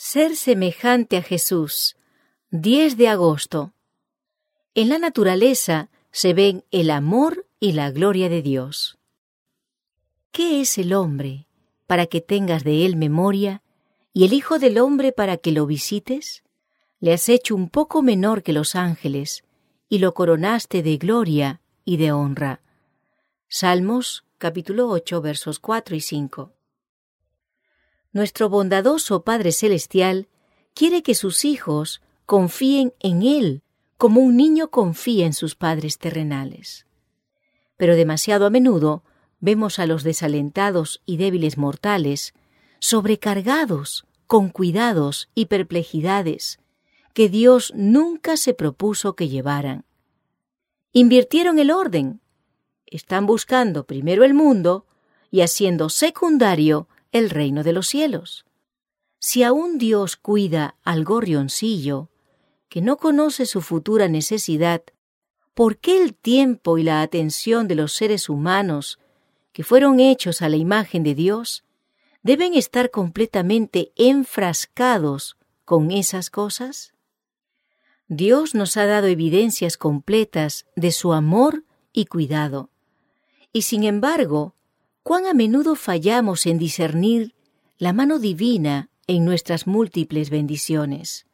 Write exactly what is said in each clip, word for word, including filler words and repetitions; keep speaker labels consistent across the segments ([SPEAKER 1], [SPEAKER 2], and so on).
[SPEAKER 1] Ser semejante a Jesús. diez de agosto. En la naturaleza se ven el amor y la gloria de Dios. ¿Qué es el hombre para que tengas de él memoria, y el Hijo del hombre para que lo visites? Le has hecho un poco menor que los ángeles, y lo coronaste de gloria y de honra. Salmos, capítulo ocho, versos cuatro y cinco. Nuestro bondadoso Padre Celestial quiere que sus hijos confíen en Él como un niño confía en sus padres terrenales. Pero demasiado a menudo vemos a los desalentados y débiles mortales sobrecargados con cuidados y perplejidades que Dios nunca se propuso que llevaran. Invirtieron el orden. Están buscando primero el mundo y haciendo secundario el reino de los cielos. Si aún Dios cuida al gorrioncillo, que no conoce su futura necesidad, ¿por qué el tiempo y la atención de los seres humanos, que fueron hechos a la imagen de Dios, deben estar completamente enfrascados con esas cosas? Dios nos ha dado evidencias completas de su amor y cuidado, y sin embargo, cuán a menudo fallamos en discernir la mano divina en nuestras múltiples bendiciones.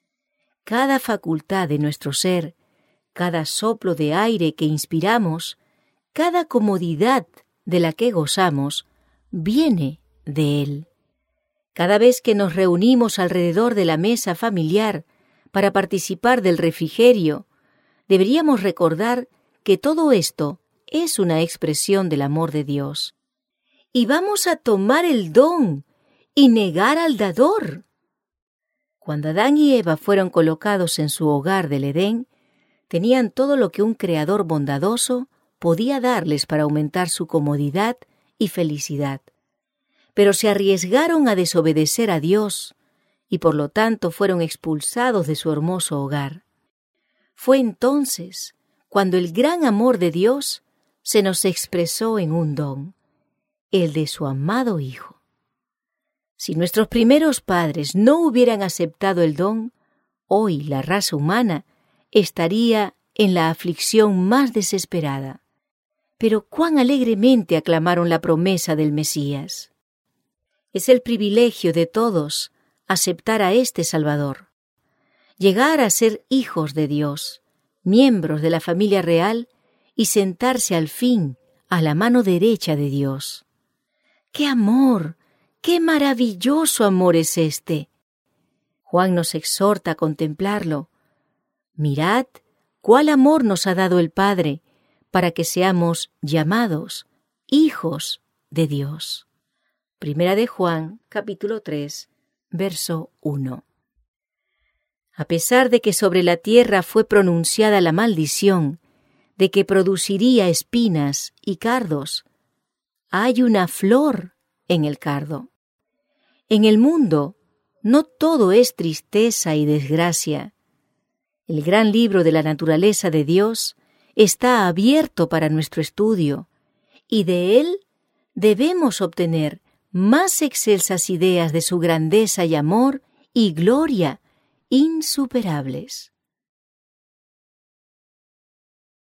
[SPEAKER 1] Cada facultad de nuestro ser, cada soplo de aire que inspiramos, cada comodidad de la que gozamos, viene de Él. Cada vez que nos reunimos alrededor de la mesa familiar para participar del refrigerio, deberíamos recordar que todo esto es una expresión del amor de Dios. Y vamos a tomar el don y negar al dador. Cuando Adán y Eva fueron colocados en su hogar del Edén, tenían todo lo que un creador bondadoso podía darles para aumentar su comodidad y felicidad. Pero se arriesgaron a desobedecer a Dios y por lo tanto fueron expulsados de su hermoso hogar. Fue entonces cuando el gran amor de Dios se nos expresó en un don, el de su amado Hijo. Si nuestros primeros padres no hubieran aceptado el don, hoy la raza humana estaría en la aflicción más desesperada. Pero cuán alegremente aclamaron la promesa del Mesías. Es el privilegio de todos aceptar a este Salvador, llegar a ser hijos de Dios, miembros de la familia real y sentarse al fin a la mano derecha de Dios. ¡Qué amor! ¡Qué maravilloso amor es este! Juan nos exhorta a contemplarlo. Mirad cuál amor nos ha dado el Padre para que seamos llamados hijos de Dios. Primera de Juan, capítulo tres, verso uno. A pesar de que sobre la tierra fue pronunciada la maldición de que produciría espinas y cardos, hay una flor en el cardo. En el mundo no todo es tristeza y desgracia. El gran libro de la naturaleza de Dios está abierto para nuestro estudio, y de él debemos obtener más excelsas ideas de su grandeza y amor y gloria insuperables.